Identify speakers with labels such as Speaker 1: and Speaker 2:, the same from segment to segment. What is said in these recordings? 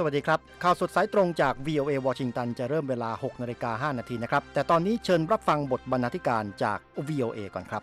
Speaker 1: วัสดีครับข่าวสดสายตรงจาก VOA วอชิงตันจะเริ่มเวลา 6:05 น.นะครับแต่ตอนนี้เชิญรับฟังบทบรรณาธิการจาก VOA ก่อนครับ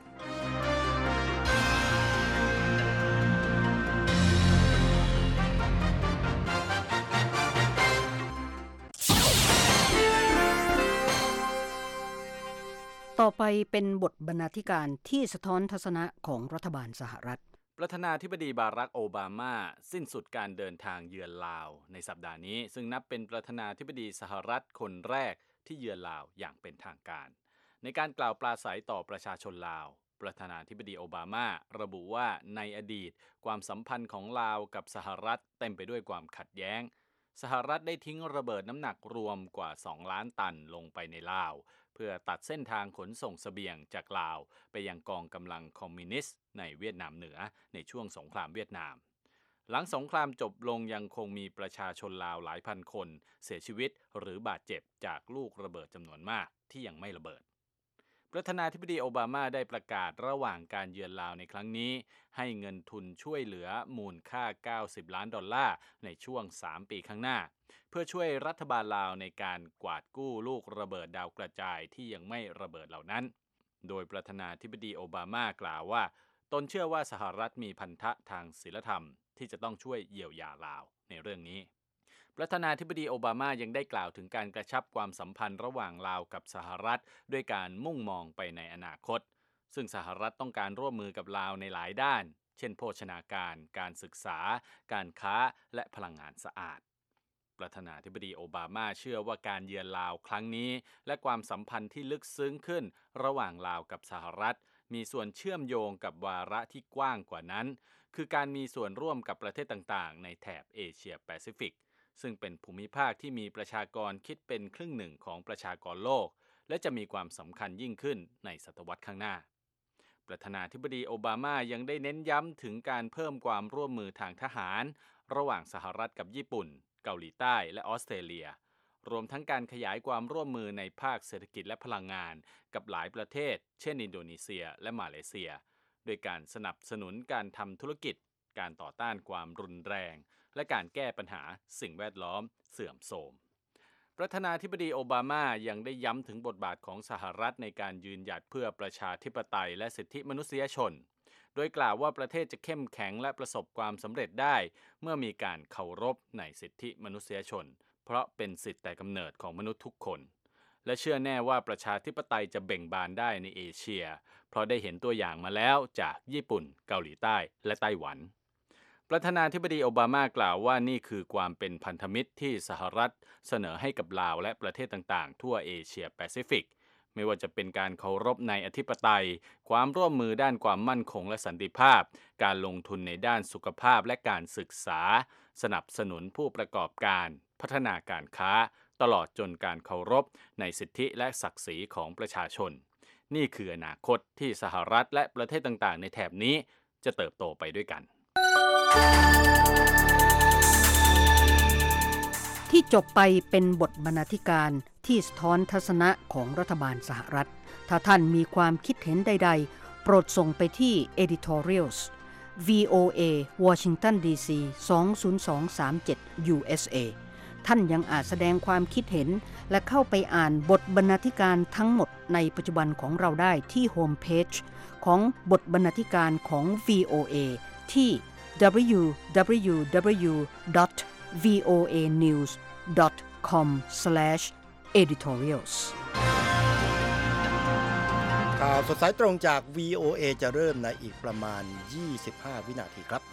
Speaker 2: ต่อไปเป็นบทบรรณาธิการที่สะท้อนทัศนะของรัฐบาลสหรัฐ
Speaker 3: ประธานาธิบดีบารักโอบามาสิ้นสุดการเดินทางเยือนลาวในสัปดาห์นี้ซึ่งนับเป็นประธานาธิบดีสหรัฐคนแรกที่เยือนลาวอย่างเป็นทางการในการกล่าวปราศรัยต่อประชาชนลาวประธานาธิบดีโอบามาระบุว่าในอดีตความสัมพันธ์ของลาวกับสหรัฐเต็มไปด้วยความขัดแย้งสหรัฐได้ทิ้งระเบิดน้ำหนักรวมกว่า2 ล้านตันลงไปในลาวเพื่อตัดเส้นทางขนส่งเสบียงจากลาวไปยังกองกำลังคอมมิวนิสต์ในเวียดนามเหนือในช่วงสงครามเวียดนามหลังสงครามจบลงยังคงมีประชาชนลาวหลายพันคนเสียชีวิตหรือบาดเจ็บจากลูกระเบิดจำนวนมากที่ยังไม่ระเบิดประธานาธิบดีโอบามาได้ประกาศระหว่างการเยือนลาวในครั้งนี้ให้เงินทุนช่วยเหลือมูลค่า$90 ล้านในช่วง3 ปีข้างหน้าเพื่อช่วยรัฐบาลลาวในการกวาดกู้ลูกระเบิดดาวกระจายที่ยังไม่ระเบิดเหล่านั้นโดยประธานาธิบดีโอบามากล่าวว่าตนเชื่อว่าสหรัฐมีพันธะทางศีลธรรมที่จะต้องช่วยเยียวยาลาวในเรื่องนี้ประธานาธิบดีโอบามายังได้กล่าวถึงการกระชับความสัมพันธ์ระหว่างลาวกับสหรัฐด้วยการมุ่งมองไปในอนาคตซึ่งสหรัฐต้องการร่วมมือกับลาวในหลายด้านเช่นโภชนาการการศึกษาการค้าและพลังงานสะอาดประธานาธิบดีโอบามาเชื่อว่าการเยือนลาวครั้งนี้และความสัมพันธ์ที่ลึกซึ้งขึ้นระหว่างลาวกับสหรัฐมีส่วนเชื่อมโยงกับวาระที่กว้างกว่านั้นคือการมีส่วนร่วมกับประเทศต่างๆในแถบเอเชียแปซิฟิกซึ่งเป็นภูมิภาคที่มีประชากรคิดเป็นครึ่งหนึ่งของประชากรโลกและจะมีความสำคัญยิ่งขึ้นในศตวรรษข้างหน้าประธานาธิบดีโอบามายังได้เน้นย้ำถึงการเพิ่มความร่วมมือทางทหารระหว่างสหรัฐกับญี่ปุ่นเกาหลีใต้และออสเตรเลียรวมทั้งการขยายความร่วมมือในภาคเศรษฐกิจและพลังงานกับหลายประเทศเช่นอินโดนีเซียและมาเลเซียโดยการสนับสนุนการทำธุรกิจการต่อต้านความรุนแรงและการแก้ปัญหาสิ่งแวดล้อมเสื่อมโทรมประธานาธิบดีโอบามายังได้ย้ำถึงบทบาทของสหรัฐในการยืนหยัดเพื่อประชาธิปไตยและสิทธิมนุษยชนโดยกล่าวว่าประเทศจะเข้มแข็งและประสบความสำเร็จได้เมื่อมีการเคารพในสิทธิมนุษยชนเพราะเป็นสิทธิแต่กำเนิดของมนุษย์ทุกคนและเชื่อแน่ว่าประชาธิปไตยจะเบ่งบานได้ในเอเชียเพราะได้เห็นตัวอย่างมาแล้วจากญี่ปุ่นเกาหลีใต้และไต้หวันประธานาธิบดีโอบามากล่าวว่านี่คือความเป็นพันธมิตรที่สหรัฐเสนอให้กับลาวและประเทศต่างๆทั่วเอเชียแปซิฟิกไม่ว่าจะเป็นการเคารพในอธิปไตยความร่วมมือด้านความมั่นคงและสันติภาพการลงทุนในด้านสุขภาพและการศึกษาสนับสนุนผู้ประกอบการพัฒนาการค้าตลอดจนการเคารพในสิทธิและศักดิ์ศรีของประชาชนนี่คืออนาคตที่สหรัฐและประเทศต่างๆในแถบนี้จะเติบโตไปด้วยกัน
Speaker 2: ที่จบไปเป็นบทบรรณาธิการที่สะท้อนทัศนะของรัฐบาลสหรัฐถ้าท่านมีความคิดเห็นใดๆโปรดส่งไปที่ editorials VOA Washington DC 20237 USA ท่านยังอาจแสดงความคิดเห็นและเข้าไปอ่านบทบรรณาธิการทั้งหมดในปัจจุบันของเราได้ที่โฮมเพจของบทบรรณาธิการของ VOA ที่ www.voanews.com/editorials
Speaker 1: ข่าวสดสายตรงจาก VOA จะเริ่มในอีกประมาณ25 วินาทีครับ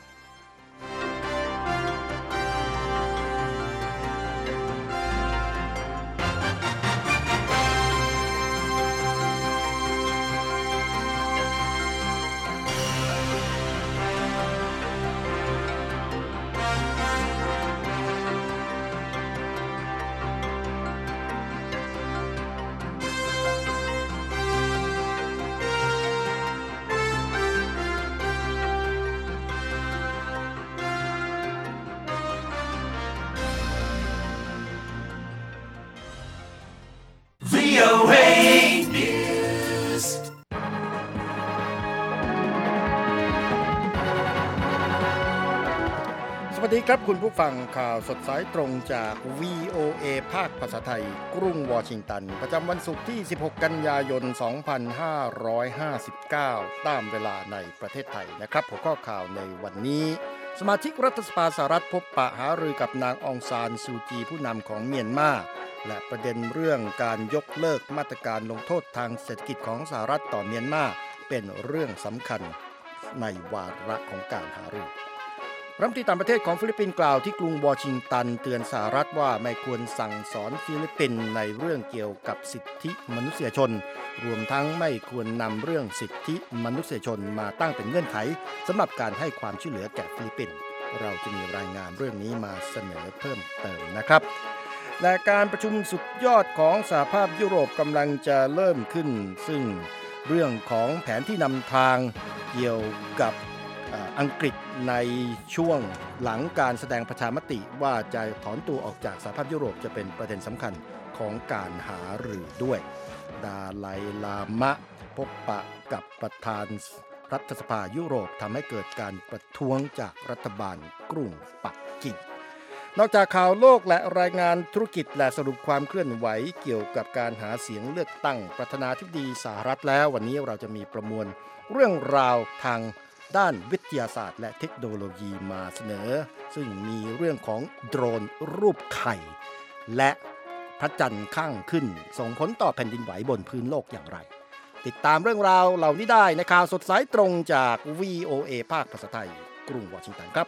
Speaker 1: ดีครับคุณผู้ฟังข่าวสดสายตรงจาก VOA ภาคภาษาไทยกรุงวอชิงตันประจำวันศุกร์ที่16กันยายน2559ตามเวลาในประเทศไทยนะครับหัวข้อข่าวในวันนี้สมาชิกรัฐสภาสหรัฐพบปะหารือกับนางองซานซูจีผู้นำของเมียนมาและประเด็นเรื่องการยกเลิกมาตรการลงโทษทางเศรษฐกิจของสหรัฐต่อเมียนมาเป็นเรื่องสำคัญในวาระของการหารือรัฐมนตรีต่างประเทศของฟิลิปปินส์กล่าวที่กรุงวอชิงตันเตือนสหรัฐว่าไม่ควรสั่งสอนฟิลิปปินส์ในเรื่องเกี่ยวกับสิทธิมนุษยชนรวมทั้งไม่ควรนำเรื่องสิทธิมนุษยชนมาตั้งเป็นเงื่อนไขสำหรับการให้ความช่วยเหลือแก่ฟิลิปปินส์เราจะมีรายงานเรื่องนี้มาเสนอเพิ่มเติมนะครับและการประชุมสุดยอดของสหภาพยุโรปกำลังจะเริ่มขึ้นซึ่งเรื่องของแผนที่นำทางเกี่ยวกับอังกฤษในช่วงหลังการแสดงประชามติว่าจะถอนตัวออกจากสหภาพยุโรปจะเป็นประเด็นสำคัญของการหารือด้วยดาไลลามะพบปะกับประธานรัฐสภายุโรปทำให้เกิดการประท้วงจากรัฐบาลกรุงปักกิ่งนอกจากข่าวโลกและรายงานธุรกิจและสรุปความเคลื่อนไหวเกี่ยวกับการหาเสียงเลือกตั้งประธานาธิบดีสหรัฐแล้ววันนี้เราจะมีประมวลเรื่องราวทางด้านวิทยาศาสตร์และเทคโนโลยีมาเสนอซึ่งมีเรื่องของโดรนรูปไข่และพระจันทร์ข้างขึ้นส่งผลต่อแผ่นดินไหวบนพื้นโลกอย่างไรติดตามเรื่องราวเหล่านี้ได้ในข่าวสดสายตรงจาก VOA ภาคภาษาไทยกรุงวอชิงตันครับ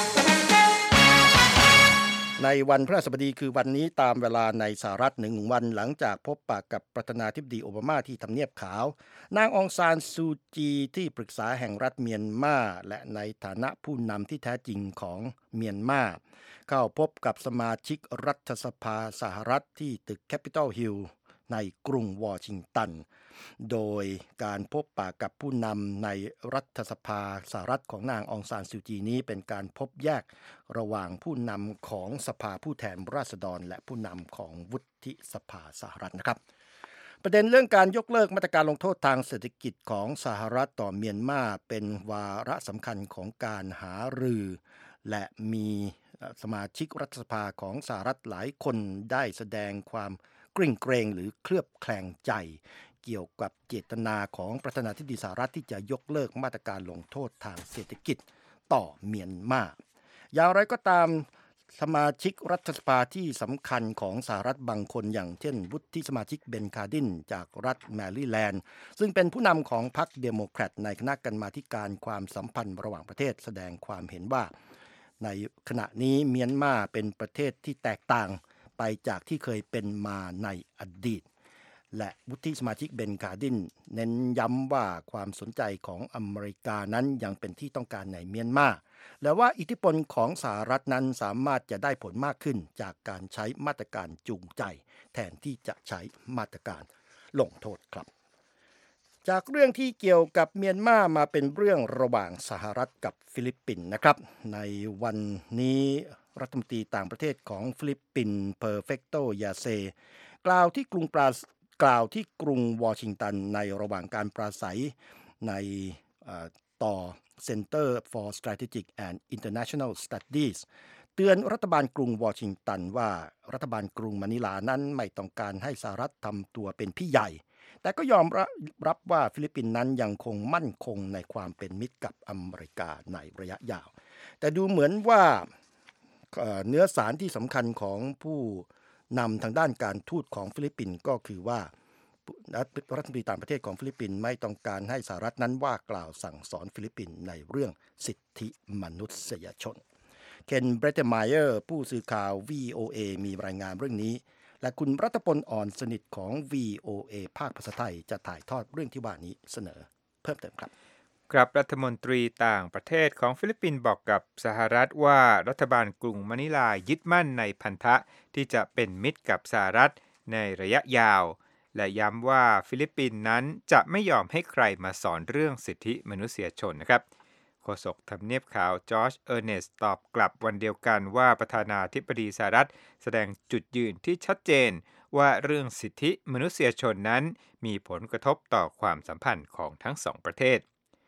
Speaker 1: ในวันพฤหัสบดีคือวันนี้ตามเวลาในสหรัฐ1วันหลังจากพบปะกับประธานาธิบดีโอบามาที่ทำเนียบขาวนางองซานซูจีที่ปรึกษาแห่งรัฐเมียนมาและในฐานะผู้นำที่แท้จริงของเมียนมาเข้าพบกับสมาชิกรัฐสภาสหรัฐที่ตึก Capitol Hill ในกรุงวอชิงตันโดยการพบปะกับผู้นำในรัฐสภาสหรัฐของนางองซานซูจีนี้เป็นการพบแยกระหว่างผู้นำของสภาผู้แทนราษฎรและผู้นำของวุฒิสภาสหรัฐนะครับประเด็นเรื่องการยกเลิกมาตรการลงโทษทางเศรษฐกิจของสหรัฐต่อเมียนมาเป็นวาระสำคัญของการหารือและมีสมาชิกรัฐสภาของสหรัฐหลายคนได้แสดงความกริ่งเกรงหรือเคลือบแคลงใจเกี่ยวกับเจตนาของประธานาธิบดีสหรัฐที่จะยกเลิกมาตรการลงโทษทางเศรษฐกิจต่อเมียนมาอย่างไรก็ตามสมาชิกรัฐสภาที่สำคัญของสหรัฐบางคนอย่างเช่นวุฒิสมาชิกเบนคาร์ดินจากรัฐแมริแลนด์ซึ่งเป็นผู้นำของพรรคเดโมแครตในคณะกรรมาธิการความสัมพันธ์ระหว่างประเทศแสดงความเห็นว่าในขณะนี้เมียนมาเป็นประเทศที่แตกต่างไปจากที่เคยเป็นมาในอดีตและวุฒิสมาชิกเบนคาร์ดินเน้นย้ำว่าความสนใจของอเมริกานั้นยังเป็นที่ต้องการในเมียนมาและว่าอิทธิพลของสหรัฐนั้นสามารถจะได้ผลมากขึ้นจากการใช้มาตรการจูงใจแทนที่จะใช้มาตรการลงโทษครับจากเรื่องที่เกี่ยวกับเมียนมาเป็นเรื่องระหว่างสหรัฐกับฟิลิปปินส์นะครับในวันนี้รัฐมนตรีต่างประเทศของฟิลิปปินส์เพอร์เฟกโตยาเซกล่าวที่กรุงวอชิงตันในระหว่างการปราศัยในต่อ Center for Strategic and International Studies เตือนรัฐบาลกรุงวอชิงตันว่ารัฐบาลกรุงมะนิลานั้นไม่ต้องการให้สหรัฐทำตัวเป็นพี่ใหญ่แต่ก็ยอมรับว่าฟิลิปปินส์นั้นยังคงมั่นคงในความเป็นมิตรกับอเมริกาในระยะยาวแต่ดูเหมือนว่าเนื้อสารที่สำคัญของผู้นำทางด้านการทูตของฟิลิปปินส์ก็คือว่ารัฐมนตรีต่างประเทศของฟิลิปปินส์ไม่ต้องการให้สหรัฐนั้นว่ากล่าวสั่งสอนฟิลิปปินส์ในเรื่องสิทธิมนุษยชนเคนเบรเตไมเออร์ผู้สื่อข่าว VOA มีรายงานเรื่องนี้และคุณรัตพลอ่อนสนิทของ VOA ภาคภาษาไทยจะถ่ายทอดเรื่องที่ว่านี้เสนอเพิ่มเติมครับ
Speaker 4: ครับรัฐมนตรีต่างประเทศของฟิลิปปินส์บอกกับสหรัฐว่ารัฐบาลกรุงมะนิลายึดมั่นในพันธะที่จะเป็นมิตรกับสหรัฐในระยะยาวและย้ำว่าฟิลิปปินส์นั้นจะไม่ยอมให้ใครมาสอนเรื่องสิทธิมนุษยชนนะครับโฆษกทำเนียบขาวจอร์จเออร์เนสตอบกลับวันเดียวกันว่าประธานาธิบดีสหรัฐแสดงจุดยืนที่ชัดเจนว่าเรื่องสิทธิมนุษยชนนั้นมีผลกระทบต่อความสัมพันธ์ของทั้งสองประเทศ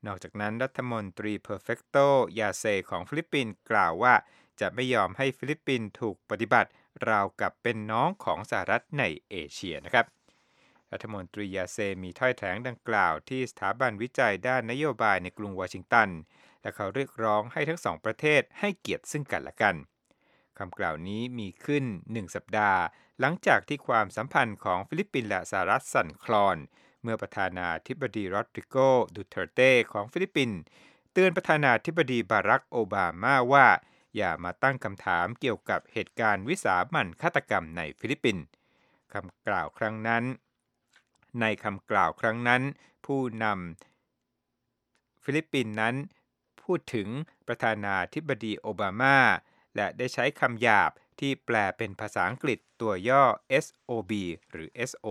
Speaker 4: นอกจากนั้นรัฐมนตรีเพอร์เฟกโตยาเซของฟิลิปปินส์กล่าวว่าจะไม่ยอมให้ฟิลิปปินส์ถูกปฏิบัติราวกับเป็นน้องของสหรัฐในเอเชียนะครับรัฐมนตรียาเซมีถ้อยแถลงดังกล่าวที่สถาบันวิจัยด้านนโยบายในกรุงวอชิงตันและเขาเรียกร้องให้ทั้งสองประเทศให้เกียรติซึ่งกันและกันคำกล่าวนี้มีขึ้น1สัปดาห์หลังจากที่ความสัมพันธ์ของฟิลิปปินส์และสหรัฐสั่นคลอนเมื่อประธานาธิบดีโรดริโก ดูเตอร์เตของฟิลิปปินส์เตือนประธานาธิบดีบารักโอบามาว่าอย่ามาตั้งคำถามเกี่ยวกับเหตุการณ์วิสามัญฆาตกรรมในฟิลิปปินส์ในคำกล่าวครั้งนั้นผู้นำฟิลิปปินส์นั้นพูดถึงประธานาธิบดีโอบามาและได้ใช้คำหยาบที่แปลเป็นภาษาอังกฤษตัวย่อ SOB หรือ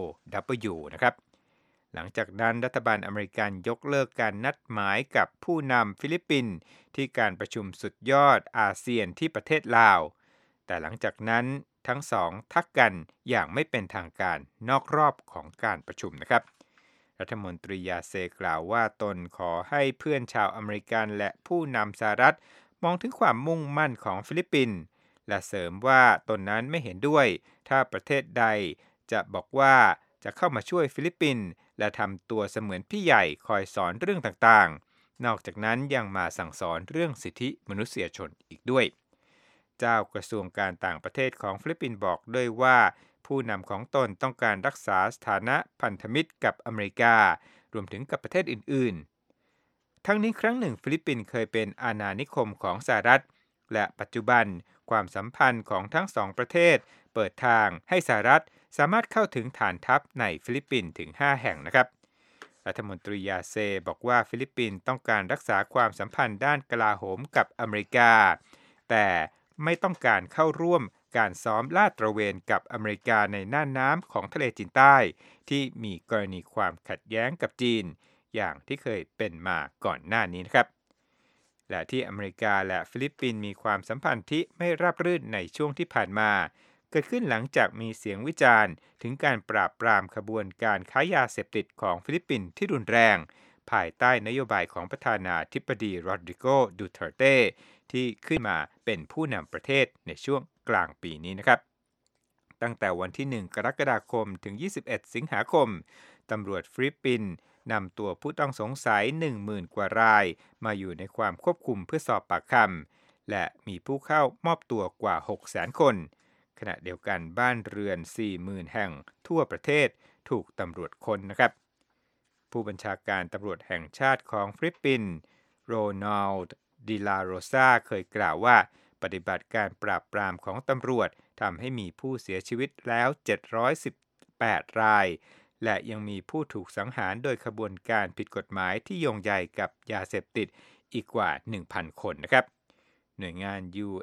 Speaker 4: SOW นะครับหลังจากนั้นรัฐบาลอเมริกันยกเลิกการนัดหมายกับผู้นำฟิลิปปินส์ที่การประชุมสุดยอดอาเซียนที่ประเทศลาวแต่หลังจากนั้นทั้งสองทักกันอย่างไม่เป็นทางการนอกรอบของการประชุมนะครับรัฐมนตรียาเซกล่าวว่าตนขอให้เพื่อนชาวอเมริกันและผู้นำสหรัฐมองถึงความมุ่งมั่นของฟิลิปปินส์และเสริมว่าตนนั้นไม่เห็นด้วยถ้าประเทศใดจะบอกว่าจะเข้ามาช่วยฟิลิปปินส์และทำตัวเสมือนพี่ใหญ่คอยสอนเรื่องต่างๆนอกจากนั้นยังมาสั่งสอนเรื่องสิทธิมนุษยชนอีกด้วยเจ้ากระทรวงการต่างประเทศของฟิลิปปินส์บอกด้วยว่าผู้นำของตนต้องการรักษาสถานะพันธมิตรกับอเมริการวมถึงกับประเทศอื่นๆทั้งนี้ครั้งหนึ่งฟิลิปปินส์เคยเป็นอาณานิคมของสหรัฐและปัจจุบันความสัมพันธ์ของทั้งสองประเทศเปิดทางให้สหรัฐสามารถเข้าถึงฐานทัพในฟิลิปปินส์ถึง5แห่งนะครับรัฐมนตรียาเซบอกว่าฟิลิปปินส์ต้องการรักษาความสัมพันธ์ด้านกลาโหมกับอเมริกาแต่ไม่ต้องการเข้าร่วมการซ้อมลาดตระเวนกับอเมริกาในน่านน้ำของทะเลจีนใต้ที่มีกรณีความขัดแย้งกับจีนอย่างที่เคยเป็นมาก่อนหน้านี้นะครับและที่อเมริกาและฟิลิปปินส์มีความสัมพันธ์ที่ไม่ราบรื่นในช่วงที่ผ่านมาเกิดขึ้นหลังจากมีเสียงวิจารณ์ถึงการปราบปรามขบวนการค้ายาเสพติดของฟิลิปปินส์ที่รุนแรงภายใต้นโยบายของประธานาธิบดีโรดริโก ดูเตอร์เตที่ขึ้นมาเป็นผู้นำประเทศในช่วงกลางปีนี้นะครับตั้งแต่วันที่1กรกฎาคมถึง21สิงหาคมตำรวจฟิลิปปินส์นำตัวผู้ต้องสงสัย 10,000 กว่ารายมาอยู่ในความควบคุมเพื่อสอบปากคำและมีผู้เข้ามอบตัวกว่า 600,000 คนขณะเดียวกันบ้านเรือน 40,000 แห่งทั่วประเทศถูกตำรวจค้นนะครับผู้บัญชาการตำรวจแห่งชาติของฟิลิปปินส์โรนัลด์ดิลาโรซาเคยกล่าวว่าปฏิบัติการปราบปรามของตำรวจทำให้มีผู้เสียชีวิตแล้ว718รายและยังมีผู้ถูกสังหารโดยขบวนการผิดกฎหมายที่โยงใยกับยาเสพติดอีกกว่า 1,000 คนนะครับหน่วยงาน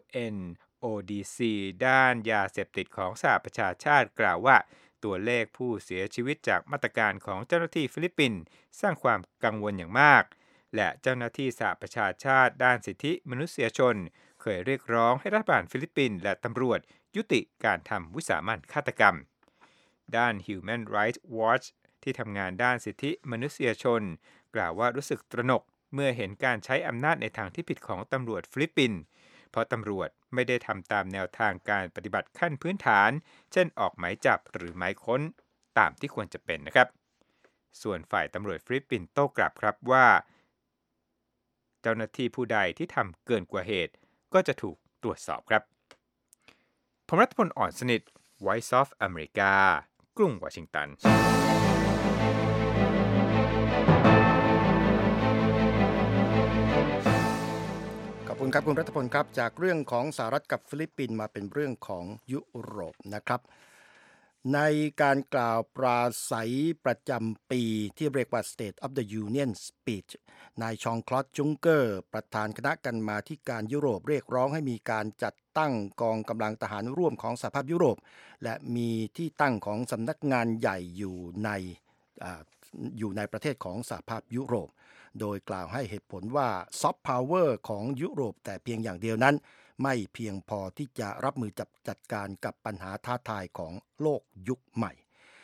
Speaker 4: UNODC ด้านยาเสพติดของสหประชาชาติกล่าวว่าตัวเลขผู้เสียชีวิตจากมาตรการของเจ้าหน้าที่ฟิลิปปินส์สร้างความกังวลอย่างมากและเจ้าหน้าที่สหประชาชาติด้านสิทธิมนุษยชนเคยเรียกร้องให้รัฐบาลฟิลิปปินส์และตำรวจยุติการทำวิสามัญฆาตกรรมด้าน Human Rights Watch ที่ทำงานด้านสิทธิมนุษยชนกล่าวว่ารู้สึกตระหนกเมื่อเห็นการใช้อำนาจในทางที่ผิดของตำรวจฟิลิปปินส์เพราะตำรวจไม่ได้ทำตามแนวทางการปฏิบัติขั้นพื้นฐานเช่นออกหมายจับหรือหมายค้นตามที่ควรจะเป็นนะครับส่วนฝ่ายตำรวจฟิลิปปินส์โต้กลับครับว่าเจ้าหน้าที่ผู้ใดที่ทำเกินกว่าเหตุก็จะถูกตรวจสอบครับผมรัฐพล อ่อนสนิท Voice of America กรุงวอชิงตัน
Speaker 1: ขอบคุณครับคุณรัฐพลครับจากเรื่องของสหรัฐกับฟิลิปปินส์มาเป็นเรื่องของยุโรปนะครับในการกล่าวปราศัยประจำปีที่เรียกว่า State of the Union Speech นายชองคลอดจุงเกอร์ประธานคณะกรรมาธิการยุโรปเรียกร้องให้มีการจัดตั้งกองกำลังทหารร่วมของสหภาพยุโรปและมีที่ตั้งของสำนักงานใหญ่อยู่ในประเทศของสหภาพยุโรปโดยกล่าวให้เหตุผลว่าซอฟต์พาวเวอร์ของยุโรปแต่เพียงอย่างเดียวนั้นไม่เพียงพอที่จะรับมือจัดการกับปัญหาท้าทายของโลกยุคใหม่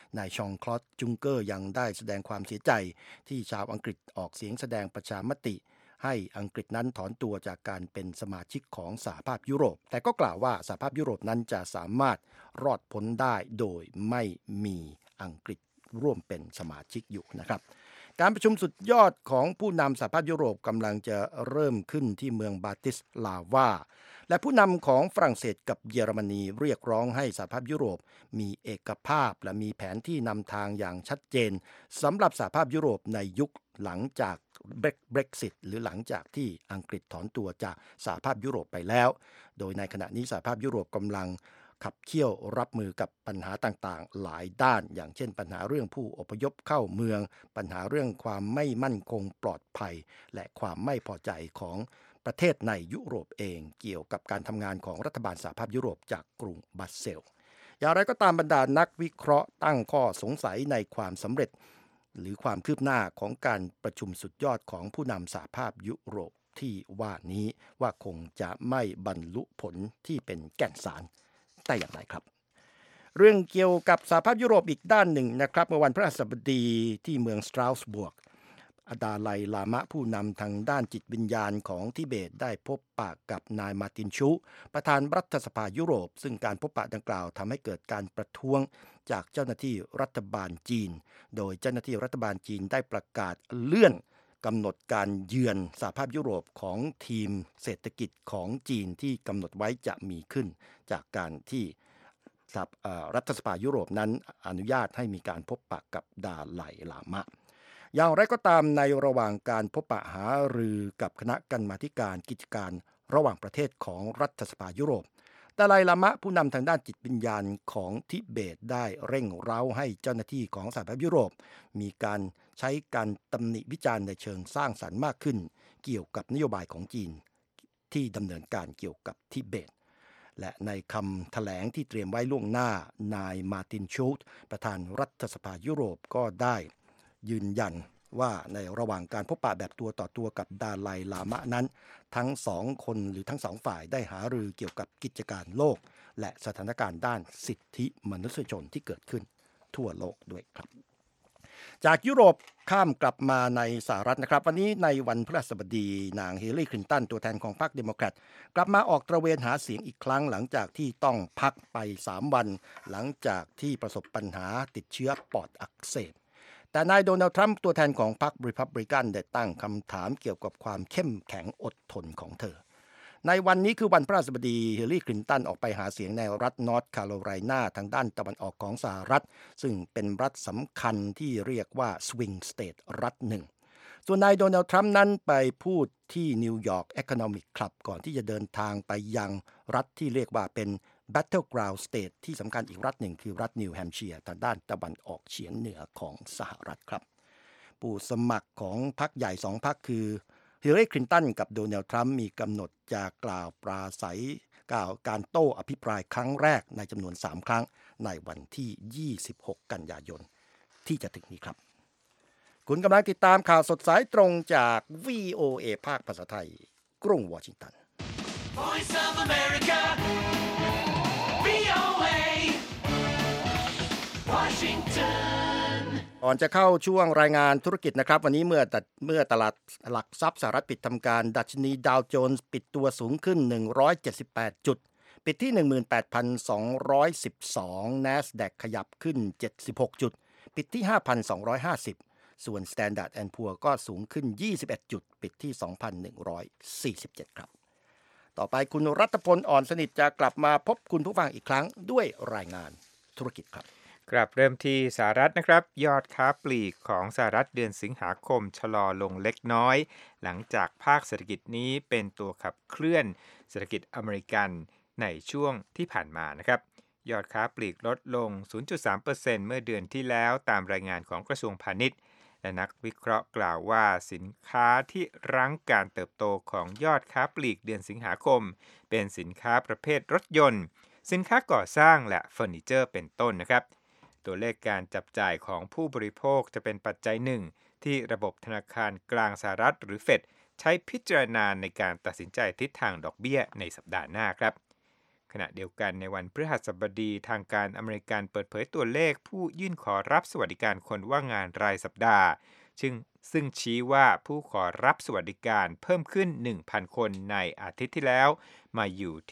Speaker 1: นายชองคลอดจุงเกอร์ยังได้แสดงความเสียใจที่ชาวอังกฤษออกเสียงแสดงประชามติให้อังกฤษนั้นถอนตัวจากการเป็นสมาชิกของสหภาพยุโรปแต่ก็กล่าวว่าสหภาพยุโรปนั้นจะสามารถรอดพ้นได้โดยไม่มีอังกฤษร่วมเป็นสมาชิกอยู่นะครับการประชุมสุดยอดของผู้นำสหภาพยุโรปกำลังจะเริ่มขึ้นที่เมืองบาติสลาวาและผู้นำของฝรั่งเศสกับเยอรมนีเรียกร้องให้สหภาพยุโรปมีเอกภาพและมีแผนที่นำทางอย่างชัดเจนสำหรับสหภาพยุโรปในยุคหลังจากBrexit หรือหลังจากที่อังกฤษถอนตัวจากสหภาพยุโรปไปแล้วโดยในขณะนี้สหภาพยุโรปกำลังขับเคี่ยวรับมือกับปัญหาต่างๆหลายด้านอย่างเช่นปัญหาเรื่องผู้อพยพเข้าเมืองปัญหาเรื่องความไม่มั่นคงปลอดภัยและความไม่พอใจของประเทศในยุโรปเองเกี่ยวกับการทำงานของรัฐบาลสหภาพยุโรปจากกรุงบรัสเซลส์อย่างไรก็ตามบรรดานักวิเคราะห์ตั้งข้อสงสัยในความสำเร็จหรือความคืบหน้าของการประชุมสุดยอดของผู้นำสหภาพยุโรปที่ว่านี้ว่าคงจะไม่บรรลุผลที่เป็นแก่นสารแต่อย่างไรครับเรื่องเกี่ยวกับสหภาพยุโรปอีกด้านหนึ่งนะครับเมื่อวันพฤหัสบดีที่เมืองสตราสบวร์กดาไลลามะผู้นำทางด้านจิตวิญญาณของทิเบตได้พบปะกับนายมาร์ตินชูประธานรัฐสภายุโรปซึ่งการพบปะดังกล่าวทำให้เกิดการประท้วงจากเจ้าหน้าที่รัฐบาลจีนโดยเจ้าหน้าที่รัฐบาลจีนได้ประกาศเลื่อนกำหนดการเยือนสหภาพยุโรปของทีมเศรษฐกิจของจีนที่กำหนดไว้จะมีขึ้นจากการที่รัฐสภายุโรปนั้นอนุญาตให้มีการพบปะกับดาไลลามะอย่างไรก็ตามในระหว่างการพบปะหารือกับคณะกรรมาธิการกิจการระหว่างประเทศของรัฐสภายุโรปดาไลลามะผู้นำทางด้านจิตวิญญาณของทิเบตได้เร่งเร้าให้เจ้าหน้าที่ของสหภาพยุโรปมีการใช้การตำหนิวิจารณ์ในเชิงสร้างสรรค์มากขึ้นเกี่ยวกับนโยบายของจีนที่ดำเนินการเกี่ยวกับทิเบตและในคำแถลงที่เตรียมไว้ล่วงหน้านายมาร์ตินชูตประธานรัฐสภายุโรปก็ได้ยืนยันว่าในระหว่างการพบปะแบบตัวต่อตัวกับดาไลลามะนั้นทั้งสองคนหรือทั้งสองฝ่ายได้หารือเกี่ยวกับกิจการโลกและสถานการณ์ด้านสิทธิมนุษยชนที่เกิดขึ้นทั่วโลกด้วยครับจากยุโรปข้ามกลับมาในสหรัฐนะครับวันนี้ในวันพฤหัสบดีนางฮิลลารีคลินตันตัวแทนของพรรคเดโมแครตกลับมาออกตระเวนหาเสียงอีกครั้งหลังจากที่ต้องพักไป3วันหลังจากที่ประสบปัญหาติดเชื้อปอดอักเสบแต่นายโดนัลด์ทรัมป์ตัวแทนของพรรครีพับลิกันได้ตั้งคำถามเกี่ยวกับความเข้มแข็งอดทนของเธอในวันนี้คือวันพฤหัสบดีฮิลลารีคลินตันออกไปหาเสียงในรัฐนอร์ทแคโรไลนาทางด้านตะวันออกของสหรัฐซึ่งเป็นรัฐสำคัญที่เรียกว่าสวิงสเตทรัฐหนึ่งส่วนนายโดนัลด์ทรัมป์นั้นไปพูดที่นิวยอร์ก Economic Club ก่อนที่จะเดินทางไปยังรัฐที่เรียกว่าเป็น Battleground State ที่สำคัญอีกรัฐหนึ่งคือรัฐนิวแฮมป์เชียร์ทางด้านตะวันออกเฉียงเหนือของสหรัฐครับผู้สมัครของพรรคใหญ่2พรรคคือฮิลลารีคลินตันกับโดนัลด์ทรัมป์มีกำหนดจะกล่าวปราศัยกล่าวการโต้อภิปรายครั้งแรกในจำนวน3ครั้งในวันที่26กันยายนที่จะถึงนี้ครับคุณกำลังติดตามข่าวสดสายตรงจาก VOA ภาคภาษาไทยกรุงวอชิงตัน
Speaker 5: Voice of America VOA Washington
Speaker 1: ก่อนจะเข้าช่วงรายงานธุรกิจนะครับวันนี้เมื่อตลาดหลักทรัพย์สหรัฐปิดทำการดัชนีดาวโจนส์ปิดตัวสูงขึ้น178จุดปิดที่ 18,212 NASDAQ ขยับขึ้น76จุดปิดที่ 5,250 ส่วน Standard & Poor's ก็สูงขึ้น21จุดปิดที่ 2,147 ครับต่อไปคุณรัตพลอ่อนสนิทจะกลับมาพบคุณผู้ฟังอีกครั้งด้วยรายงานธุรกิจครับ
Speaker 4: กลับเริ่มที่สหรัฐนะครับยอดค้าปลีกของสหรัฐเดือนสิงหาคมชะลอลงเล็กน้อยหลังจากภาคเศรษฐกิจนี้เป็นตัวขับเคลื่อนเศรษฐกิจอเมริกันในช่วงที่ผ่านมานะครับยอดค้าปลีกลดลง 0.3% เมื่อเดือนที่แล้วตามรายงานของกระทรวงพาณิชย์และนักวิเคราะห์กล่าวว่าสินค้าที่รั้งการเติบโตของยอดค้าปลีกเดือนสิงหาคมเป็นสินค้าประเภทรถยนต์สินค้าก่อสร้างและเฟอร์นิเจอร์เป็นต้นนะครับตัวเลขการจับจ่ายของผู้บริโภคจะเป็นปัจจัยหนึ่งที่ระบบธนาคารกลางสหรัฐหรือเฟดใช้พิจารณาในการตัดสินใจทิศทางดอกเบี้ยในสัปดาห์หน้าครับขณะเดียวกันในวันพฤหัสบดีทางการอเมริกันเปิดเผยตัวเลขผู้ยื่นขอรับสวัสดิการคนว่างงานรายสัปดาห์ซึ่งชี้ว่าผู้ขอรับสวัสดิการเพิ่มขึ้น 1,000 คนในอาทิตย์ที่แล้วมาอยู่ที่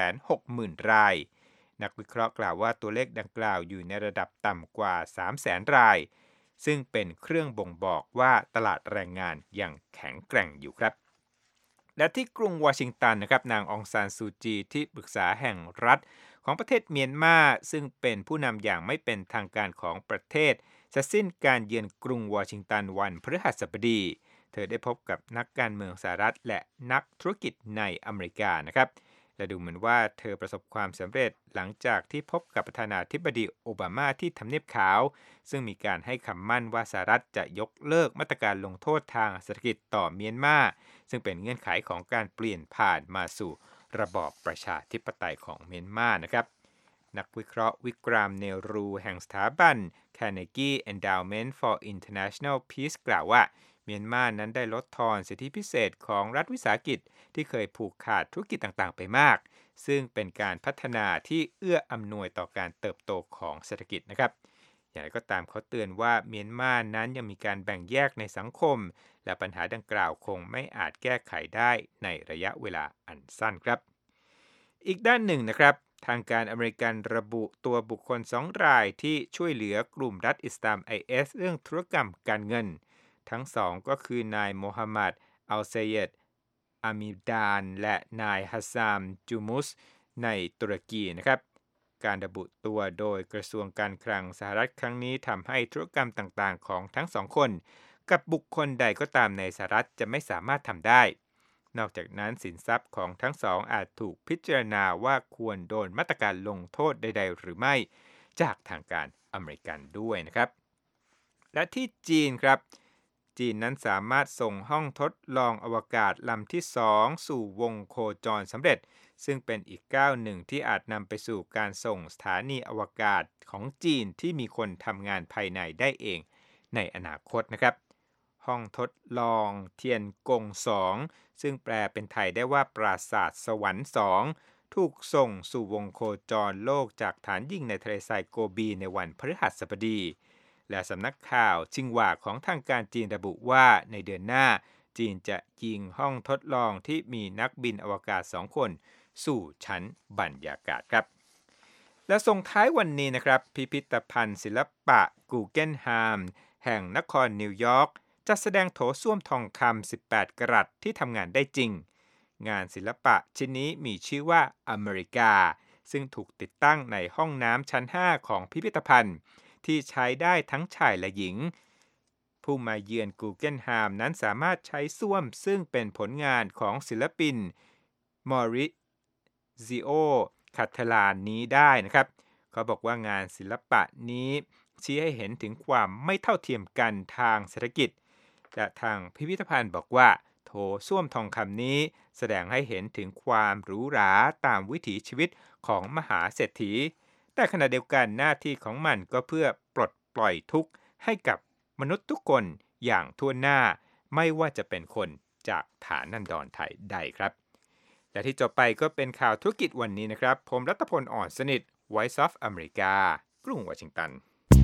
Speaker 4: 260,000 รายนักวิเคราะห์กล่าวว่าตัวเลขดังกล่าวอยู่ในระดับต่ำกว่า 300,000 รายซึ่งเป็นเครื่องบ่งบอกว่าตลาดแรงงานยังแข็งแกร่งอยู่ครับและที่กรุงวอชิงตันนะครับนางองซานซูจีที่ปรึกษาแห่งรัฐของประเทศเมียนมาซึ่งเป็นผู้นำอย่างไม่เป็นทางการของประเทศจะสิ้นการเยือนกรุงวอชิงตันวันพฤหัสบดีเธอได้พบกับนักการเมืองสหรัฐและนักธุรกิจในอเมริกานะครับและดูเหมือนว่าเธอประสบความสำเร็จหลังจากที่พบกับประธานาธิบดีโอบามาที่ทำเนียบขาวซึ่งมีการให้คำมั่นว่าสหรัฐจะยกเลิกมาตรการลงโทษทางเศรษฐกิจต่อเมียนมาซึ่งเป็นเงื่อนไขของการเปลี่ยนผ่านมาสู่ระบอบประชาธิปไตยของเมียนมานะครับนักวิเคราะห์วิกรามเนรูแห่งสถาบัน Carnegie Endowment for International Peace กล่าวว่าเมียนมานั้นได้ลดทอนสิทธิพิเศษของรัฐวิสาหกิจที่เคยผูกขาดธุรกิจต่างๆไปมากซึ่งเป็นการพัฒนาที่เอื้ออำนวยต่อการเติบโตของเศรษฐกิจนะครับอย่างไรก็ตามเขาเตือนว่าเมียนมานั้นยังมีการแบ่งแยกในสังคมและปัญหาดังกล่าวคงไม่อาจแก้ไขได้ในระยะเวลาอันสั้นครับอีกด้านหนึ่งนะครับทางการอเมริกันระบุตัวบุคคล2รายที่ช่วยเหลือกลุ่มรัฐอิสลาม IS เรื่องธุรกรรมการเงินทั้งสองก็คือนายโมฮัมหมัดอัลเซเยดอามิดานและนายฮัสซามจูมุสในตุรกีนะครับการระบุตัวโดยกระทรวงการคลังสหรัฐครั้งนี้ทำให้ธุรกรรมต่างๆของทั้งสองคนกับบุคคลใดก็ตามในสหรัฐจะไม่สามารถทำได้นอกจากนั้นสินทรัพย์ของทั้งสองอาจถูกพิจารณาว่าควรโดนมาตรการลงโทษใดๆหรือไม่จากทางการอเมริกันด้วยนะครับและที่จีนครับจีนนั้นสามารถส่งห้องทดลองอวกาศลำที่2สู่วงโคจรสำเร็จซึ่งเป็นอีกก้าวหนึ่งที่อาจนำไปสู่การส่งสถานีอวกาศของจีนที่มีคนทำงานภายในได้เองในอนาคตนะครับห้องทดลองเทียนกง2ซึ่งแปลเป็นไทยได้ว่าปราสาทสวรรค์2ถูกส่งสู่วงโคจรโลกจากฐานยิงในทะเลทรายโกบีในวันพฤหัสบดีและสำนักข่าวชิงหวาของทางการจีนระบุว่าในเดือนหน้าจีนจะยิงห้องทดลองที่มีนักบินอวกาศ2คนสู่ชั้นบรรยากาศครับและส่งท้ายวันนี้นะครับพิพิธภัณฑ์ศิลปะกูเกนไฮม์แห่งนครนิวยอร์กจัดแสดงโถส้วมทองคำ18กะรัตที่ทำงานได้จริงงานศิลปะชิ้นนี้มีชื่อว่าอเมริกาซึ่งถูกติดตั้งในห้องน้ำชั้น5ของพิพิธภัณฑ์ที่ใช้ได้ทั้งชายและหญิงผู้มาเยือนกูเกนไฮม์นั้นสามารถใช้ส้วมซึ่งเป็นผลงานของศิลปินมอริซิโอคาเทลานนี้ได้นะครับเขาบอกว่างานศิลปะนี้ชี้ให้เห็นถึงความไม่เท่าเทียมกันทางเศรษฐกิจและทางพิพิธภัณฑ์บอกว่าโถส้วมทองคำนี้แสดงให้เห็นถึงความหรูหราตามวิถีชีวิตของมหาเศรษฐีแต่ขณะเดียวกันหน้าที่ของมันก็เพื่อปลดปล่อยทุกข์ให้กับมนุษย์ทุกคนอย่างทั่วหน้าไม่ว่าจะเป็นคนจากฐานันดรไทยใดครับและที่จบไปก็เป็นข่าวธุรกิจวันนี้นะครับผมรัตพล อ่อนสนิท Voice of America กรุงวอชิงตัน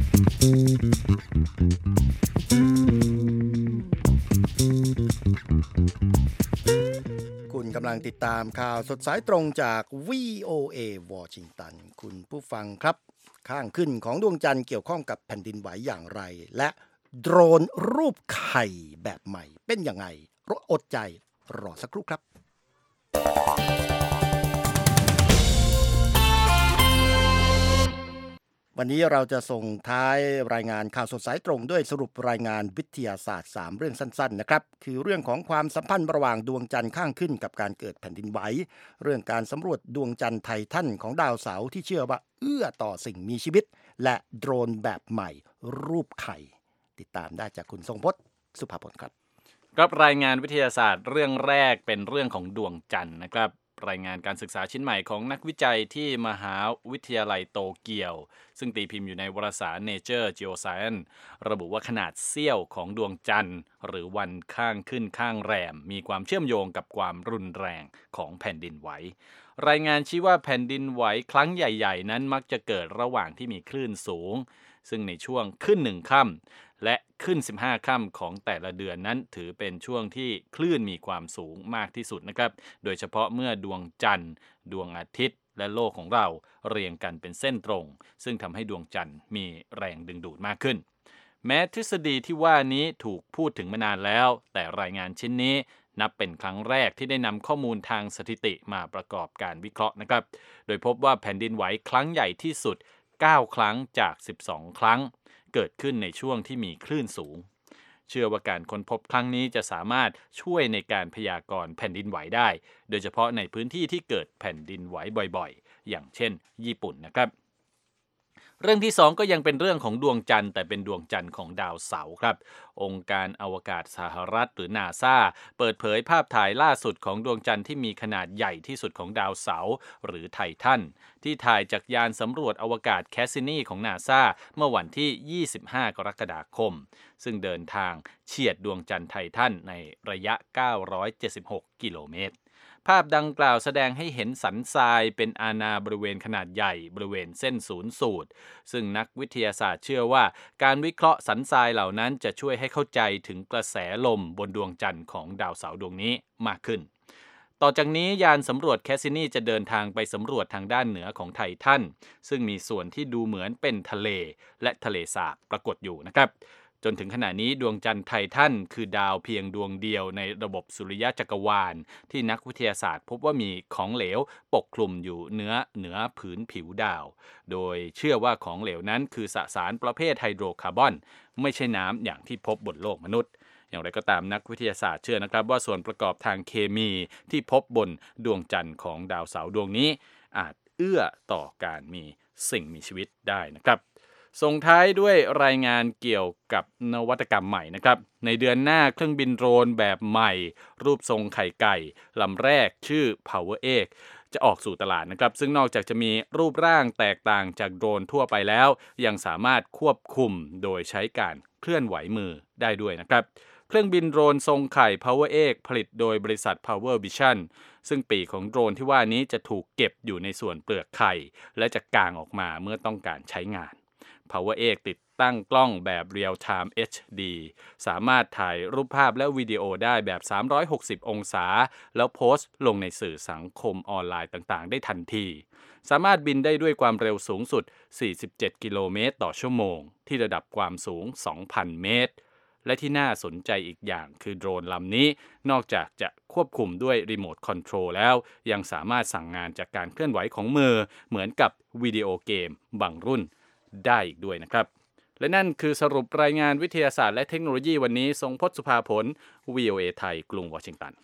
Speaker 1: คุณกำลังติดตามข่าวสดสายตรงจาก VOA วอชิงตันคุณผู้ฟังครับข้างขึ้นของดวงจันทร์เกี่ยวข้องกับแผ่นดินไหวอย่างไรและโดรนรูปไข่แบบใหม่เป็นยังไงอดใจรอสักครู่ครับวันนี้เราจะส่งท้ายรายงานข่าวสดสายตรงด้วยสรุปรายงานวิทยาศาสตร์3เรื่องสั้นๆนะครับคือเรื่องของความสัมพันธ์ระหว่างดวงจันทร์ข้างขึ้นกับการเกิดแผ่นดินไหวเรื่องการสำรวจดวงจันทร์ไททันของดาวเสาร์ที่เชื่อว่าเอื้อต่อสิ่งมีชีวิตและโดรนแบบใหม่รูปไข่ติดตามได้จากคุณทรงพจน์สุภาพลครับ
Speaker 3: ครับรายงานวิทยาศาสตร์เรื่องแรกเป็นเรื่องของดวงจันทร์นะครับรายงานการศึกษาชิ้นใหม่ของนักวิจัยที่มหาวิทยาลัยโตเกียวซึ่งตีพิมพ์อยู่ในวารสาร Nature Geoscience ระบุว่าขนาดเสี้ยวของดวงจันทร์หรือวันข้างขึ้นข้างแรมมีความเชื่อมโยงกับความรุนแรงของแผ่นดินไหวรายงานชี้ว่าแผ่นดินไหวครั้งใหญ่ๆนั้นมักจะเกิดระหว่างที่มีคลื่นสูงซึ่งในช่วงขึ้น1ค่ำและขึ้น15ค่ำของแต่ละเดือนนั้นถือเป็นช่วงที่คลื่นมีความสูงมากที่สุดนะครับโดยเฉพาะเมื่อดวงจันทร์ดวงอาทิตย์และโลกของเราเรียงกันเป็นเส้นตรงซึ่งทำให้ดวงจันทร์มีแรงดึงดูดมากขึ้นแม้ทฤษฎีที่ว่านี้ถูกพูดถึงมานานแล้วแต่รายงานชิ้นนี้นับเป็นครั้งแรกที่ได้นำข้อมูลทางสถิติมาประกอบการวิเคราะห์นะครับโดยพบว่าแผ่นดินไหวครั้งใหญ่ที่สุด9ครั้งจาก12ครั้งเกิดขึ้นในช่วงที่มีคลื่นสูงเชื่อว่าการค้นพบครั้งนี้จะสามารถช่วยในการพยากรณ์แผ่นดินไหวได้โดยเฉพาะในพื้นที่ที่เกิดแผ่นดินไหวบ่อยๆอย่างเช่นญี่ปุ่นนะครับเรื่องที่2ก็ยังเป็นเรื่องของดวงจันทร์แต่เป็นดวงจันทร์ของดาวเสาร์ครับองค์การอวกาศสหรัฐหรือ NASA เปิดเผยภาพถ่ายล่าสุดของดวงจันทร์ที่มีขนาดใหญ่ที่สุดของดาวเสาร์หรือไททันที่ถ่ายจากยานสำรวจอวกาศแคสซินีของ NASA เมื่อวันที่25กรกฎาคมซึ่งเดินทางเฉียดดวงจันทร์ไททันในระยะ976กิโลเมตรภาพดังกล่าวแสดงให้เห็นสันทรายเป็นอาณาบริเวณขนาดใหญ่บริเวณเส้นศูนย์สูตรซึ่งนักวิทยาศาสตร์เชื่อว่าการวิเคราะห์สันทรายเหล่านั้นจะช่วยให้เข้าใจถึงกระแสลมบนดวงจันทร์ของดาวเสาร์ดวงนี้มากขึ้นต่อจากนี้ยานสำรวจแคสซินีจะเดินทางไปสำรวจทางด้านเหนือของไททันซึ่งมีส่วนที่ดูเหมือนเป็นทะเลและทะเลสาบปรากฏอยู่นะครับจนถึงขณะนี้ดวงจันทร์ไททันคือดาวเพียงดวงเดียวในระบบสุริยะจักรวาลที่นักวิทยาศาสตร์พบว่ามีของเหลวปกคลุมอยู่เหนือผืนผิวดาวโดยเชื่อว่าของเหลวนั้นคือสสารประเภทไฮโดรคาร์บอนไม่ใช่น้ำอย่างที่พบบนโลกมนุษย์อย่างไรก็ตามนักวิทยาศาสตร์เชื่อนะครับว่าส่วนประกอบทางเคมีที่พบบนดวงจันทร์ของดาวเสาร์ดวงนี้อาจเอื้อต่อการมีสิ่งมีชีวิตได้นะครับส่งท้ายด้วยรายงานเกี่ยวกับนวัตกรรมใหม่นะครับในเดือนหน้าเครื่องบินโดรนแบบใหม่รูปทรงไข่ไก่ลำแรกชื่อ Power 8จะออกสู่ตลาดนะครับซึ่งนอกจากจะมีรูปร่างแตกต่างจากโดรนทั่วไปแล้วยังสามารถควบคุมโดยใช้การเคลื่อนไหวมือได้ด้วยนะครับเครื่องบินโดรนทรงไข่ Power 8ผลิตโดยบริษัท Power Vision ซึ่งปีกของโดรนที่ว่านี้จะถูกเก็บอยู่ในส่วนเปลือกไข่และจะกางออกมาเมื่อต้องการใช้งานPower 8ติดตั้งกล้องแบบ Real Time HD สามารถถ่ายรูปภาพและวิดีโอได้แบบ360องศาแล้วโพสต์ลงในสื่อสังคมออนไลน์ต่างๆได้ทันทีสามารถบินได้ด้วยความเร็วสูงสุด47กิโลเมตรต่อชั่วโมงที่ระดับความสูง 2,000 เมตรและที่น่าสนใจอีกอย่างคือโดรนลำนี้นอกจากจะควบคุมด้วยรีโมทคอนโทรลแล้วยังสามารถสั่งงานจากการเคลื่อนไหวของมือเหมือนกับวิดีโอเกมบางรุ่นได้อีกด้วยนะครับและนั่นคือสรุปรายงานวิทยาศาสตร์และเทคโนโลยีวันนี้ทรงพจน์สุภาผล VOA ไทยกรุงวอชิงตัน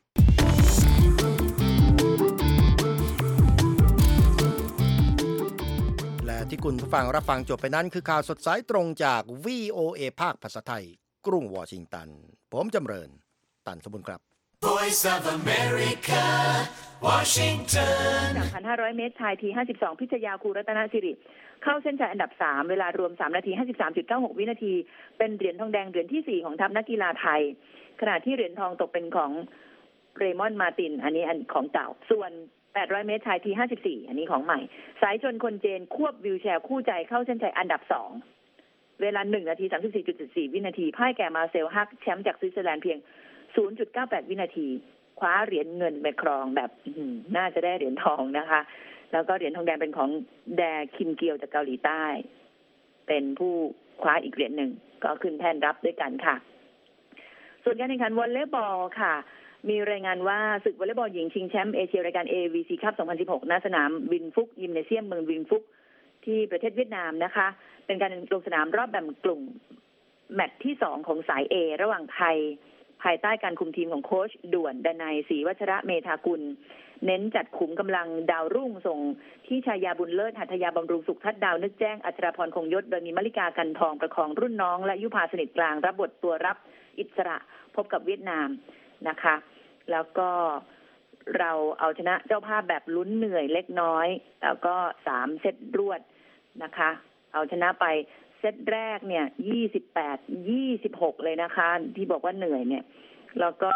Speaker 1: และที่คุณผู้ฟังรับฟังจบไปนั้นคือข่าวสดสายตรงจาก VOA ภาคภาษาไทยกรุงวอชิงตันผมจำเริญตันสมบูรณ์ครับ
Speaker 5: Voice of America, Washington.
Speaker 6: 3,500 เมตรชายที52พิชยาคูรัตนสิริเข้าเส้นชัยอันดับ3เวลารวม3นาที 53.96 วินาทีเป็นเหรียญทองแดงเหรียญที่4ของทัพนักกีฬาไทยขณะที่เหรียญทองตกเป็นของเรมอนมาตินอันนี้ของเก่าส่วน800 เมตรชายที54อันนี้ของใหม่สายชนคนเจนควบวิวแชร์คู่ใจเข้าเส้นชัยอันดับ2เวลา1นาที 34.4 วินาทีพ่ายแก่มาเซลฮักแชมป์จากสวิตเซอร์แลนด์เพียง 0.98 วินาทีคว้าเหรียญเงินไปครองแบบน่าจะได้เหรียญทองนะคะแล้วก็เหรียญทองแดงเป็นของแดคิมเกียวจากเกาหลีใต้เป็นผู้คว้าอีกเหรียญหนึ่งก็ขึ้นแท่นรับด้วยกันค่ะส่วนการแข่งขันวอลเลย์บอลค่ะมีรายงานว่าศึกวอลเลย์บอลหญิงชิงแชมป์เอเชียรายการ AVC Cup 2016 ณ สนามวินฟุกยิมเนเซียมเมืองวินฟุกที่ประเทศเวียดนามนะคะเป็นการลงสนามรอบแบ่งกลุ่มแมตช์ที่2ของสาย A ระหว่างไทยภายใต้การคุมทีมของโค้ชด่วนดนัยศรีวัชระเมธากุลเน้นจัดขุมกำลังดาวรุ่งส่งที่ชายาบุญเลิศหัตถยาบำรุงสุขทัศน์ดาวนึกแจ้งอัชราพรคงยศโดยมีมลิกากันทองประคองรุ่นน้องและยุพาสนิทกลางรับบทตัวรับอิสระพบกับเวียดนามนะคะแล้วก็เราเอาชนะเจ้าภาพแบบลุ้นเหนื่อยเล็กน้อยแล้วก็3เซตรวดนะคะเอาชนะไปเซตแรกเนี่ย28-26เลยนะคะที่บอกว่าเหนื่อยเนี่ยแล้วก็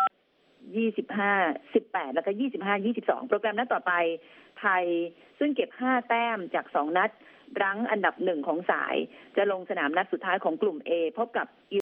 Speaker 6: 25-18แล้วก็25-22โปรแกรมนัดต่อไปไทยซึ่งเก็บ5แต้มจาก2นัดรั้งอันดับ1ของสายจะลงสนามนัดสุดท้ายของกลุ่ม A พบกับ